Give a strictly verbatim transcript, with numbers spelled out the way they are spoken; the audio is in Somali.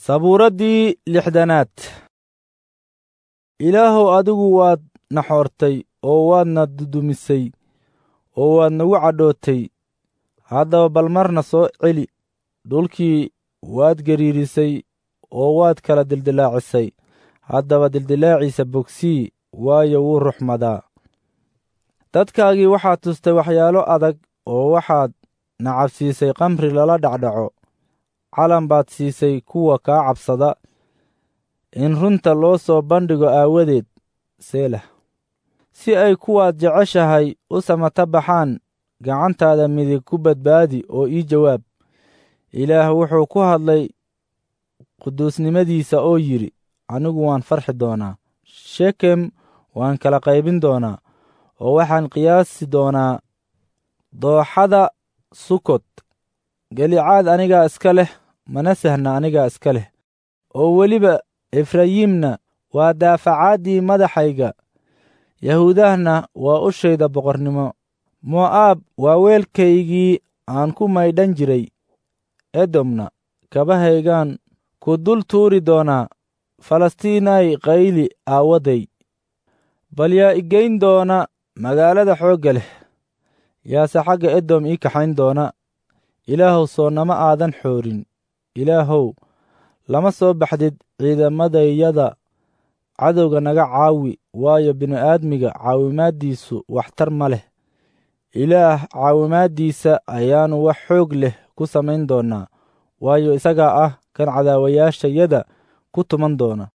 sabuuraddii lixdanaad. ilaahow adigu waad na xoortay oo waadna dudumisay oo waad nagu cadhootay. haddaba bal marna soo celi. dhulkii waad gariirisay oo waad kala dildilaacisay. haddaba dildilaaciisa bogsii, waayo wuu ruxmadaa. dadkaagii waxaad tustay waxyaalo adag oo waxaad na cabsiisay qamri lala dhacdhaco. calan baad siisay kuwa kaa cabsada, in runta loo soo bandhigo aawadeed. selah. si ay kuwaad jeceshahay u samata baxaan, gacantaada midig ku badbaadi oo ii jawaab. ilaah wuxuu ku hadlay quduusnimadiisa oo yidhi, anigu waan farxi doonaa. shekem waan kala qaybin doonaa, oo waxaan qiyaasi doonaa dooxada sukot. gelicaad anigaa iska leh, manasehna anigaa iska leh, oo weliba efrayiimna waa daafacaaddii madaxayga. yahuudahna waa ushayda boqornimo. mo'aab waa weelkaygii aan ku maydhan jiray. edomna kabahaygaan ku dul tuuri doonaa. falastiinay qayli aawaday. bal yaa igeyn doona magaalada xoogga leh? yaase xagga edom ii kaxayn doona? ilaahow soo nama aadan xoorin. ilaahow lama soo baxdid ciidamadayada. cadowga naga caawi, waayo bini'aadmiga caawimaaddiisu waxtar ma leh. ilaah caawimaaddiisa ayaannu wax xoog leh ku samayn doonnaa, waayo isagaa ah kan cadaawayaashayada ku tuman doona.